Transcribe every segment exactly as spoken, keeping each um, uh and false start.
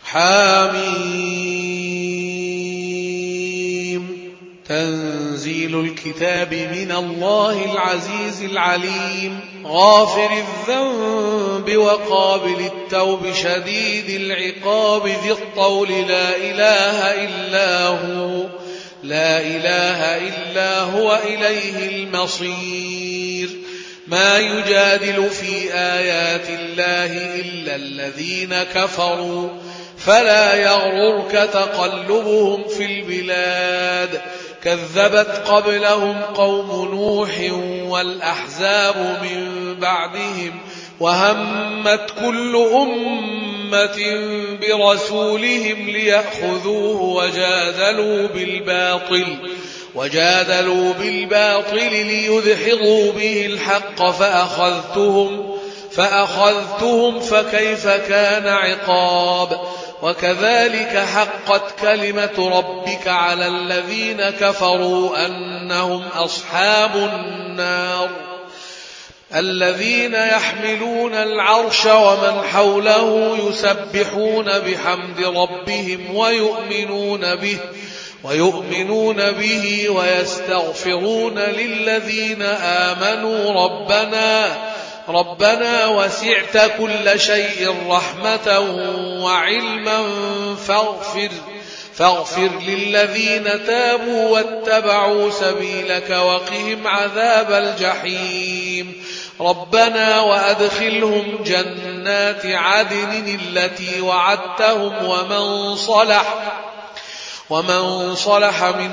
حاميم تنزيل الكتاب من الله العزيز العليم غافر الذنب وقابل التوب شديد العقاب ذي الطول لا إله إلا هو لا إله إلا هو إليه المصير ما يجادل في آيات الله إلا الذين كفروا فلا يغررك تقلبهم في البلاد كذبت قبلهم قوم نوح والأحزاب من بعدهم وهمت كل أمة برسولهم ليأخذوه وجادلوا بالباطل وجادلوا بالباطل ليدحضوا به الحق فأخذتهم فأخذتهم فكيف كان عقاب وكذلك حقت كلمة ربك على الذين كفروا أنهم أصحاب النار الذين يحملون العرش ومن حوله يسبحون بحمد ربهم ويؤمنون به ويؤمنون به ويستغفرون للذين آمنوا ربنا ربنا وسعت كل شيء رحمة وعلما فاغفر فاغفر للذين تابوا واتبعوا سبيلك وقهم عذاب الجحيم ربنا وأدخلهم جنات عدن التي وعدتهم ومن صلح ومن صلح من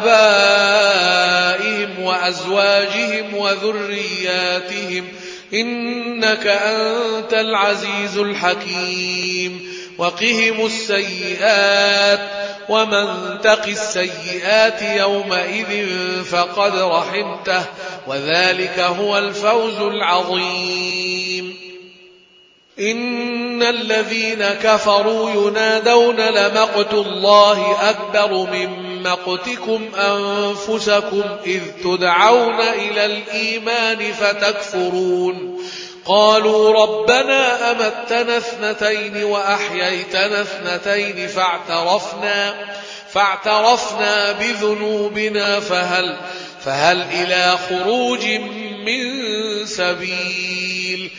آبائهم وأزواجهم وذرياتهم إنك أنت العزيز الحكيم وقهم السيئات ومن تق السيئات يومئذ فقد رحمته وذلك هو الفوز العظيم إن الذين كفروا ينادون لمقت الله أكبر من مقتكم أنفسكم إذ تدعون إلى الإيمان فتكفرون قالوا ربنا أمتنا اثنتين وأحييتنا اثنتين فاعترفنا فاعترفنا بذنوبنا فهل فهل إلى خروج من سبيل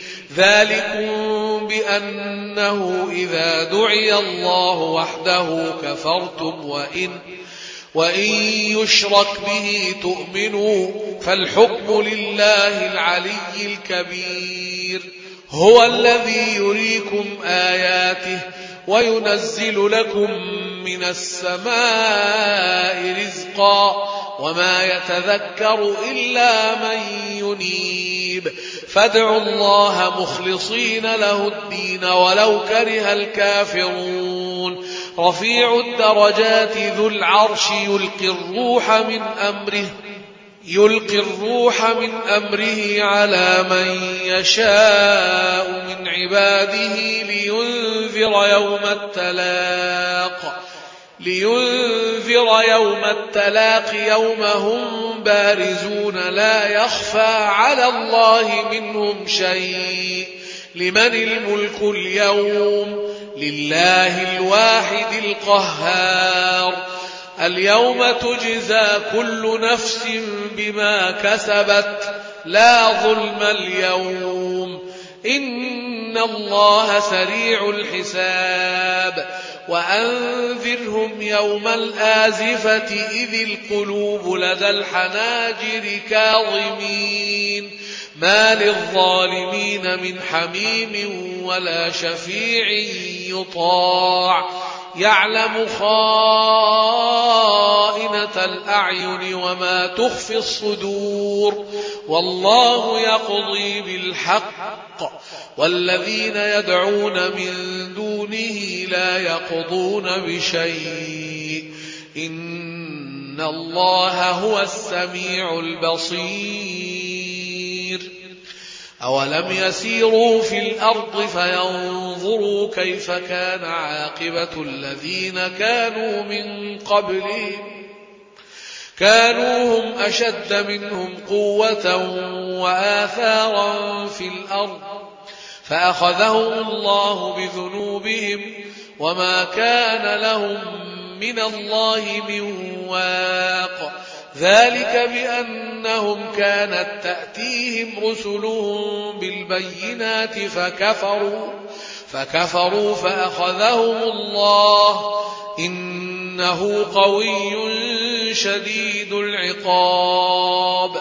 ذلكم بأنه إذا دعي الله وحده كفرتم وإن وإن يشرك به تؤمنوا فالحكم لله العلي الكبير هو الذي يريكم آياته وينزل لكم من السماء رزقا وما يتذكر إلا من ينيب فادعوا الله مخلصين له الدين ولو كره الكافرون رفيع الدرجات ذو العرش يلقي الروح من أمره يلقي الروح من أمره على من يشاء من عباده لينذر يوم التلاق لينذر يوم التلاق يوم هم بارزون لا يخفى على الله منهم شيء لمن الملك اليوم لله الواحد القهار اليوم تجزى كل نفس بما كسبت لا ظلم اليوم إن الله سريع الحساب وأنذرهم يوم الآزفة إذ القلوب لدى الحناجر كاظمين ما للظالمين من حميم ولا شفيع يطاع يعلم خائنة الأعين وما تخفي الصدور والله يقضي بالحق والذين يدعون من دونه لا يقضون بشيء إن الله هو السميع البصير أولم يسيروا في الأرض فينظروا كيف كان عاقبة الذين كانوا من قبلهم كانوا هم أشد منهم قوة وآثارا في الأرض فأخذهم الله بذنوبهم وما كان لهم من الله من واق ذلك بأنهم كانت تأتيهم رسلهم بالبينات فكفروا فكفروا فأخذهم الله إنه قوي شديد العقاب.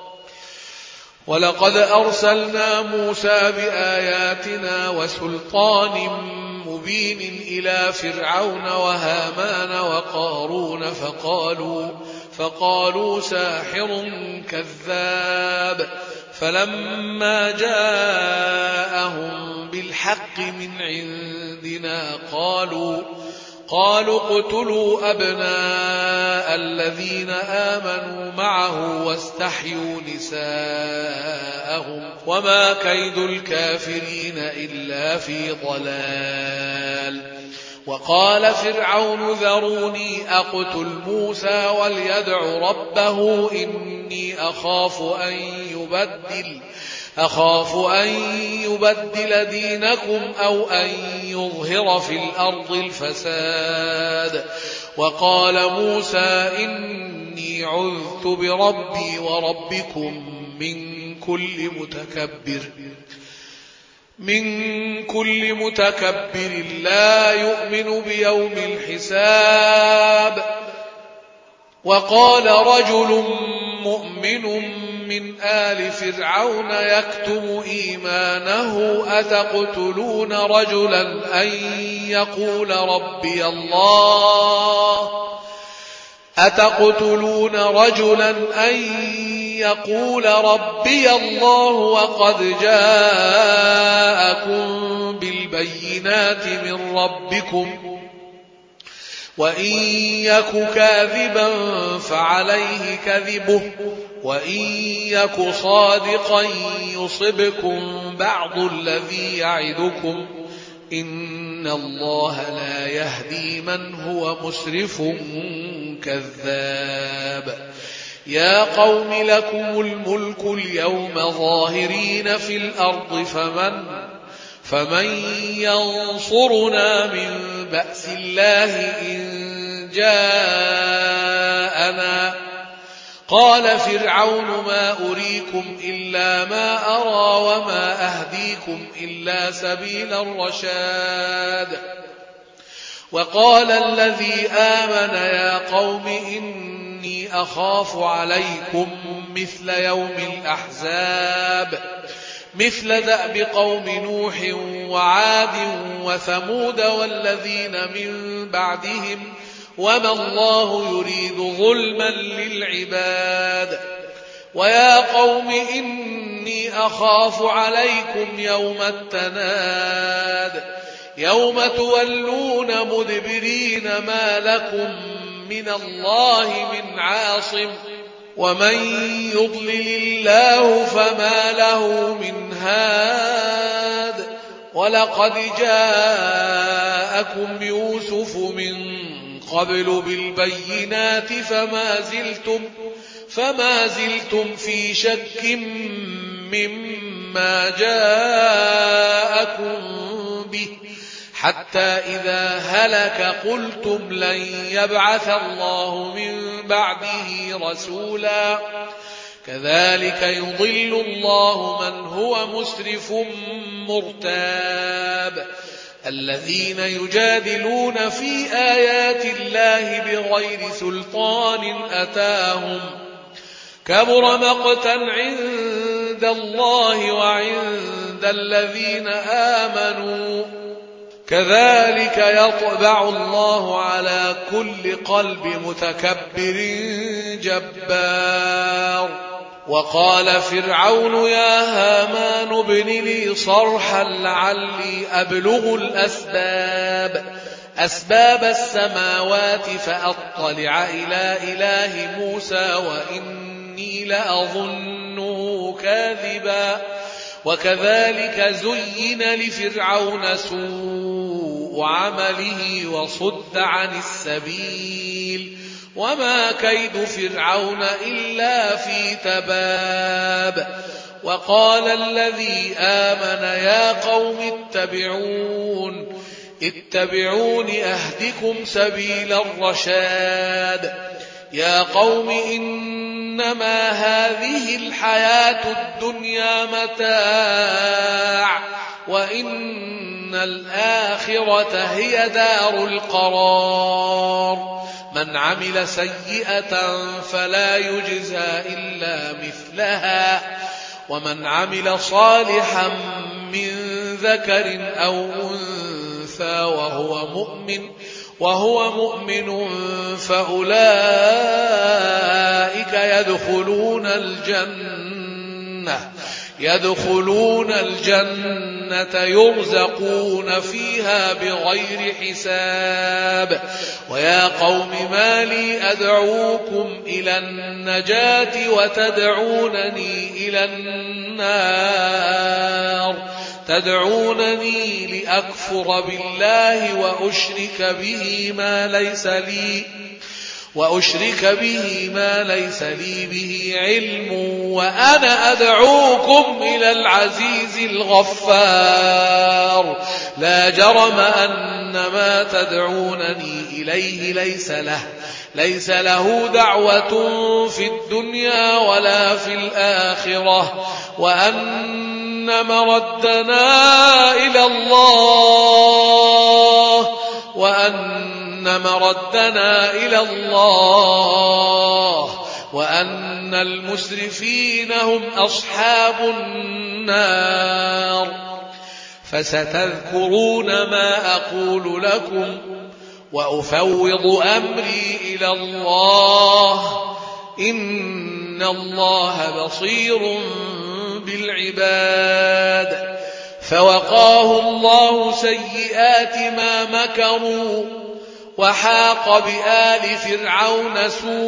ولقد أرسلنا موسى بآياتنا وسلطان مبين إلى فرعون وهامان وقارون فقالوا فقالوا ساحر كذاب فلما جاءهم بالحق من عندنا قالوا قالوا اقتلوا أبناء الذين آمنوا معه واستحيوا نساءهم وما كيد الكافرين إلا في ضلال. وقال فرعون ذروني أقتل موسى وليدع ربه إني أخاف أن يبدل أخاف أن يبدل دينكم أو أن يظهر في الأرض الفساد. وقال موسى إني عذت بربي وربكم من كل متكبر من كل متكبر لا يؤمن بيوم الحساب. وقال رجل مؤمن من آل فرعون يكتم إيمانه أتقتلون رجلا أن يقول ربي الله أتقتلون رجلا أن يقول ربي الله وقد جاءكم بالبينات من ربكم وإن يك كاذبا فعليه كذبه وإن يك صادقا يصبكم بعض الذي يعدكم إن الله لا يهدي من هو مسرف كذاب. يا قوم لكم الملك اليوم ظاهرين في الأرض فمن فمن ينصرنا من بأس الله إن جاءنا. قال فرعون ما أريكم إلا ما أرى وما أهديكم إلا سبيل الرشاد. وقال الذي آمن يا قوم إني أخاف عليكم مثل يوم الأحزاب مثل دأب قوم نوح وعاد وثمود والذين من بعدهم وما الله يريد ظلما للعباد. ويا قوم إني أخاف عليكم يوم التناد يوم تولون مدبرين ما لكم من الله من عاصم ومن يضلل الله فما له من هاد. ولقد جاءكم يوسف من قبل بالبينات فما زلتم فما زلتم في شك مما جاءكم به حتى إذا هلك قلتم لن يبعث الله من بعده رسولا كذلك يضل الله من هو مسرف مرتاب. الذين يجادلون في آيات الله بغير سلطان أتاهم كبر مقتا عند الله وعند الذين آمنوا كذلك يطبع الله على كل قلب متكبر جبار. وقال فرعون يا هامان ابن لي صرحا لعلي أبلغ الأسباب أسباب السماوات فأطلع إلى إله موسى وإني لأظنه كاذبا. وكذلك زين لفرعون سوء عمله وصد عن السبيل وما كيد فرعون إلا في تباب. وقال الذي آمن يا قوم اتبعون اتبعون أهدكم سبيل الرشاد يا قوم إنما هذه الحياة الدنيا متاع وإن الآخرة هي دار القرار من عمل سيئة فلا يجزى إلا مثلها ومن عمل صالحا من ذكر أو أنثى وهو مؤمن وهو مؤمن فأولئك يدخلون الجنة يدخلون الجنة يرزقون فيها بغير حساب ويا قوم ما لي أدعوكم إلى النجاة وتدعونني إلى النار تدعونني لأكفر بالله وأشرك به ما ليس لي وأشرك به ما ليس لي به علم وأنا أدعوكم إلى العزيز الغفار لا جرم أن ما تدعونني إليه ليس له ليس له دعوة في الدنيا ولا في الآخرة وأن مردنا إلى الله وأن مردنا إلى الله وأن المسرفين هم أصحاب النار فستذكرون ما أقول لكم وأفوض أمري إلى الله إن الله بصير بالعباد فوقاه الله سيئات ما مكروا وحاق بآل فرعون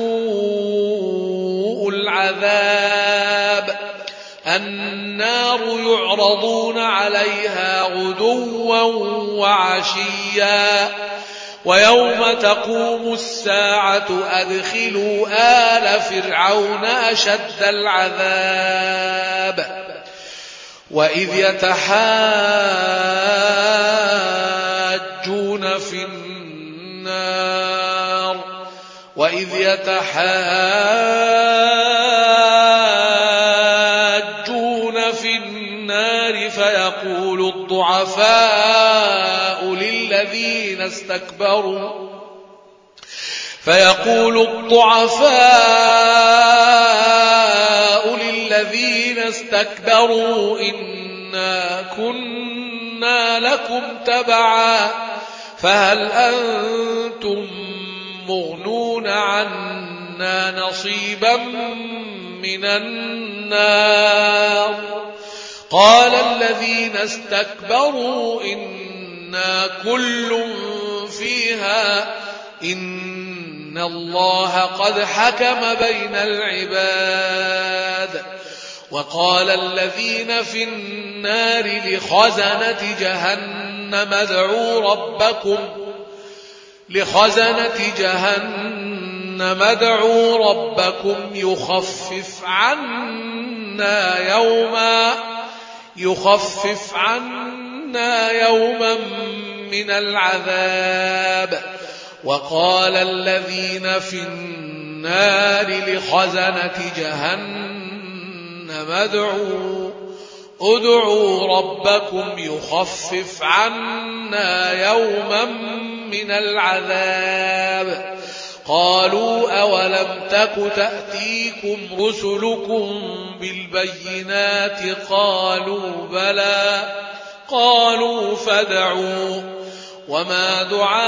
سوء العذاب النار يعرضون عليها غدوا وعشيا ويوم تقوم الساعة أدخلوا آل فرعون أشد العذاب وإذ يتحاجون في النار وإذ يتحاجون في النار فيقول الضعفاء للذين استكبروا فيقول الضعفاء للذين استكبروا إنا كنا لكم تبعا فهل أنتم مغنون عنا نصيبا من النار قال الذين استكبروا إنا كل فيها إن الله قد حكم بين العباد وقال الذين في النار لخزنة جهنم ادعوا ربكم لخزنة جهنم ادعوا ربكم يخفف عنا يوما يخفف عنا يوما من العذاب وقال الذين في النار لخزنة جهنم ادعوا ادعوا ربكم يخفف عنا يوما من العذاب قالوا أولم تك تأتيكم رسلكم بالبينات قالوا بلى قالوا فادعوا وما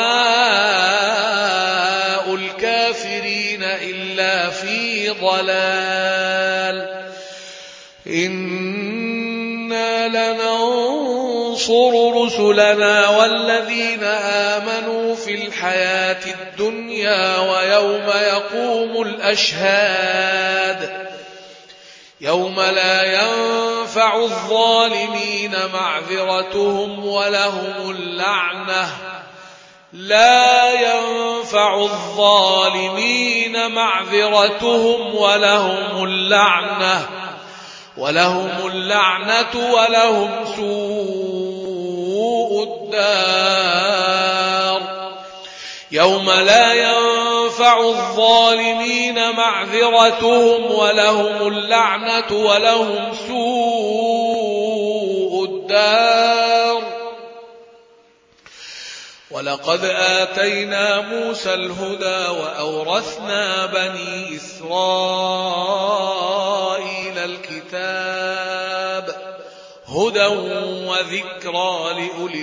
دعاء الكافرين إلا في ضلال إنا لننصر رسلنا والذين آمنوا في الحياة الدنيا ويوم يقوم الأشهاد يوم لا ينفع الظالمين معذرتهم ولهم اللعنة لا ينفع الظالمين معذرتهم ولهم اللعنة ولهم اللعنة ولهم سوء الدار يوم لا ينفع الظالمين معذرتهم ولهم اللعنة ولهم سوء الدار. ولقد آتينا موسى الهدى وأورثنا بني إسرائيل الكتاب هدى وذكرى لأولي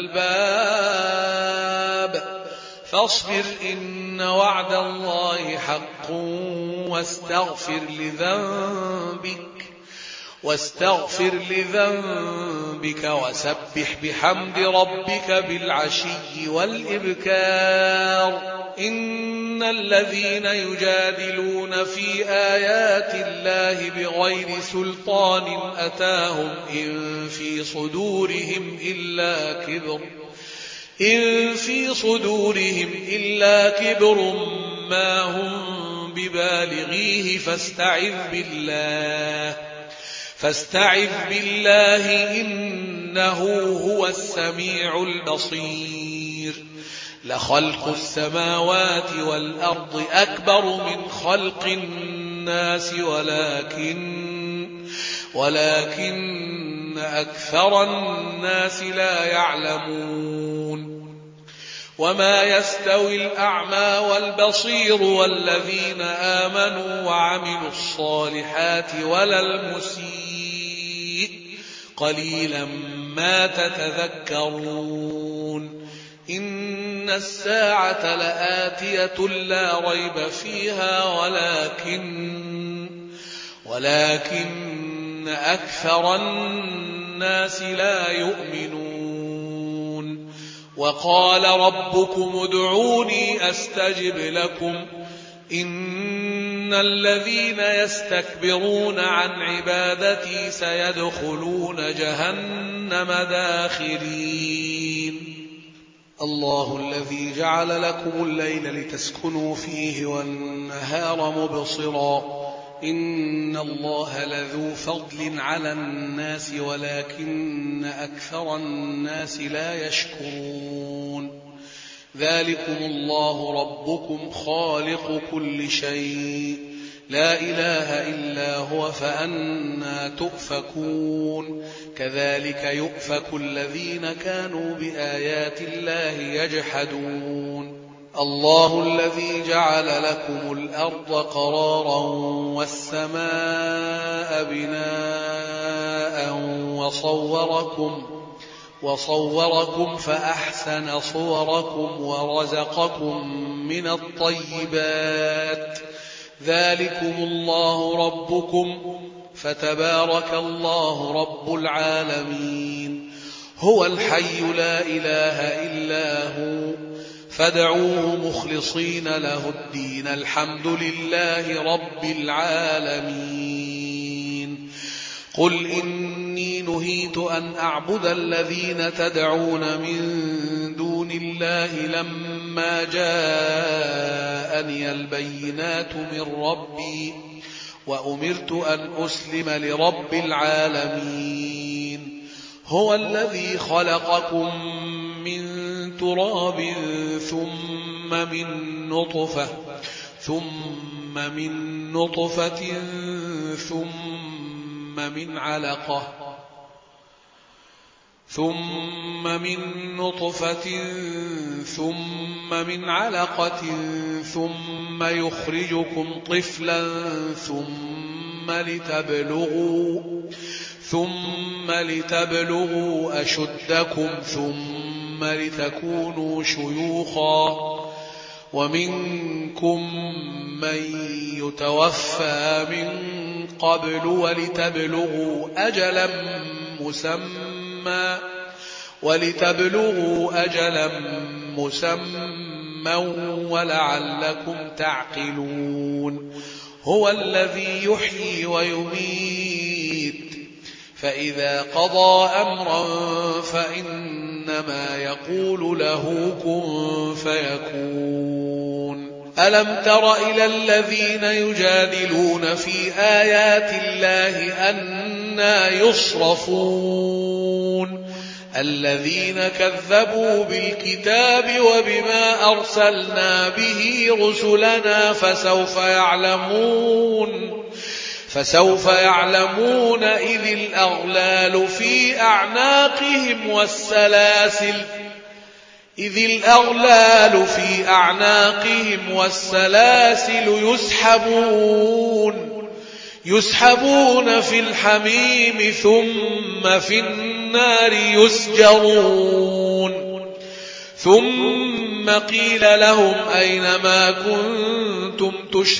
الألباب. فاصبر إن وعد الله حق واستغفر لذنبك واستغفر لذنبك وسبح بحمد ربك بالعشي والإبكار. إن الذين يجادلون في آيات الله بغير سلطان أتاهم إن في صدورهم إلا كبر إن في صدورهم إلا كبر ما هم ببالغيه فاستعذ بالله فاستعذ بالله إنه هو السميع البصير. لخلق السماوات والأرض أكبر من خلق الناس ولكن ولكن أكثر الناس لا يعلمون. وما يستوي الأعمى والبصير والذين آمنوا وعملوا الصالحات ولا المسيء قليلا ما تتذكرون. إن الساعة لآتية لا ريب فيها ولكن ولكن أكثر الناس لا يؤمنون. وقال ربكم ادعوني أستجب لكم إن الذين يستكبرون عن عبادتي سيدخلون جهنم داخرين. الله الذي جعل لكم الليل لتسكنوا فيه والنهار مبصرا إن الله لذو فضل على الناس ولكن أكثر الناس لا يشكرون. ذلكم الله ربكم خالق كل شيء لا إله إلا هو فأنى تؤفكون. كذلك يؤفك الذين كانوا بآيات الله يجحدون. الله الذي جعل لكم الأرض قرارا والسماء بناء وصوركم وصوركم فأحسن صوركم ورزقكم من الطيبات. ذلكم الله ربكم فتبارك الله رب العالمين. هو الحي لا إله إلا هو فادعوه مخلصين له الدين الحمد لله رب العالمين. قل إني نهيت أن أعبد الذين تدعون من دون الله لما جاءني البينات من ربي وأمرت أن أسلم لرب العالمين. هو الذي خلقكم من تراب ثم من نطفة ثم من نطفة ثم من علقة ثم من نطفة ثم من علقة ثم يخرجكم طفلا ثم لتبلغوا ثم لتبلغوا أشدكم ثم لتكونوا شيوخا ومنكم من يتوفى من قبل ولتبلغوا أجلا مسمى ولتبلغوا أجلا مسمى ولعلكم تعقلون. هو الذي يحيي ويميت فإذا قضى أمرا فإنما يقول له كن فيكون. ألم تر إلى الذين يجادلون في آيات الله أنى يصرفون الذين كذبوا بالكتاب وبما أرسلنا به رسلنا فسوف يعلمون فسوف يعلمون إذ الأغلال في أعناقهم والسلاسل إذ الأغلال في أعناقهم والسلاسل يسحبون يسحبون في الحميم ثم في النار يسجرون ثم قيل لهم أين ما كنتم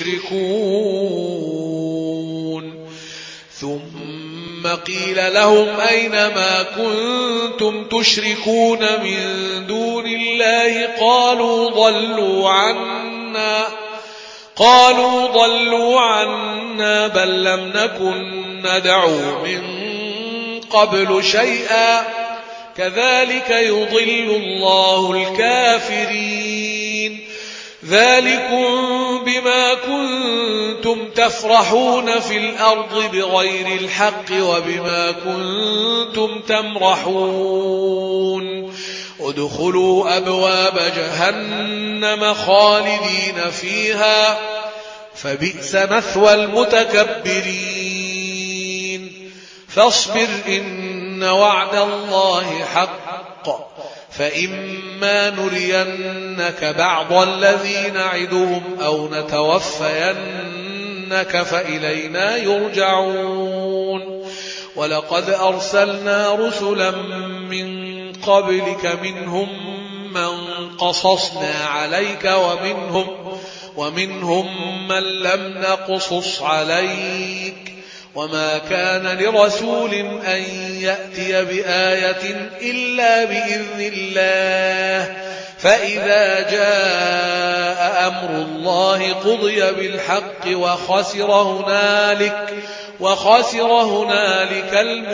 تشركون ثم قيل لهم أين ما كنتم تشركون من دون الله قالوا ضلوا عنا قالوا ضلوا عنا بل لم نكن ندعو من قبل شيئا كذلك يضل الله الكافرين ذلكم بما كنتم تفرحون في الأرض بغير الحق وبما كنتم تمرحون ادخلوا أبواب جهنم خالدين فيها فبئس مثوى المتكبرين فاصبر إن وعد الله حق فإما نرينك بعض الذي نعدهم أو نتوفينك فإلينا يرجعون ولقد أرسلنا رسلا من قبلك منهم من قصصنا عليك ومنهم, ومنهم من لم نقصص عليك وما كان لرسول أن يأتي بآية إلا بإذن الله فإذا جاء أمر الله قضي بالحق وخسر هنالك, وخسر هنالك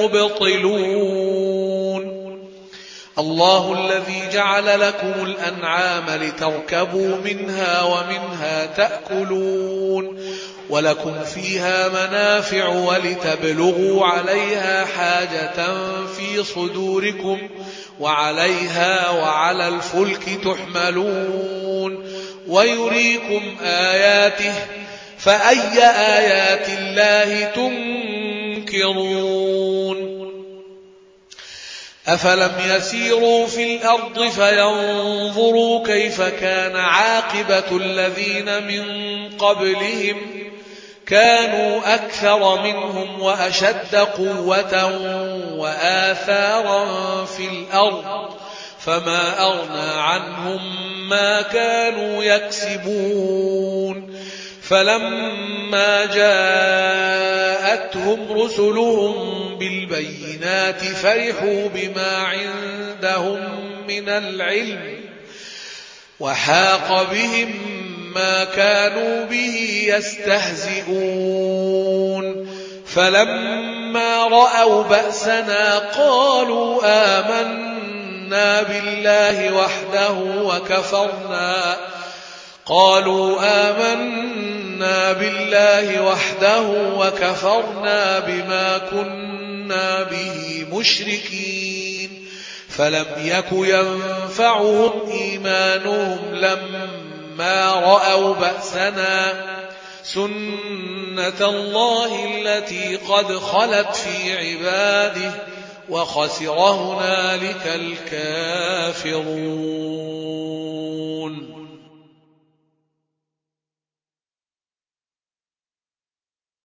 المبطلون الله الذي جعل لكم الأنعام لتركبوا منها ومنها تأكلون ولكم فيها منافع ولتبلغوا عليها حاجة في صدوركم وعليها وعلى الفلك تحملون ويريكم آياته فأي آيات الله تنكرون أفلم يسيروا في الأرض فينظروا كيف كان عاقبة الذين من قبلهم كانوا أكثر منهم وأشد قوة وآثارا في الأرض فما أغنى عنهم ما كانوا يكسبون فلما جاءتهم رسلهم بالبينات فرحوا بما عندهم من العلم وحاق بهم ما كانوا به يستهزئون فلما رأوا بأسنا قالوا آمنا بالله وحده وكفرنا قالوا آمنا بالله وحده وكفرنا بما كنا به مشركين فلم يك ينفعهم إيمانهم لما رأوا بأسنا سنة الله التي قد خلت في عباده وخسر هنالك الكافرون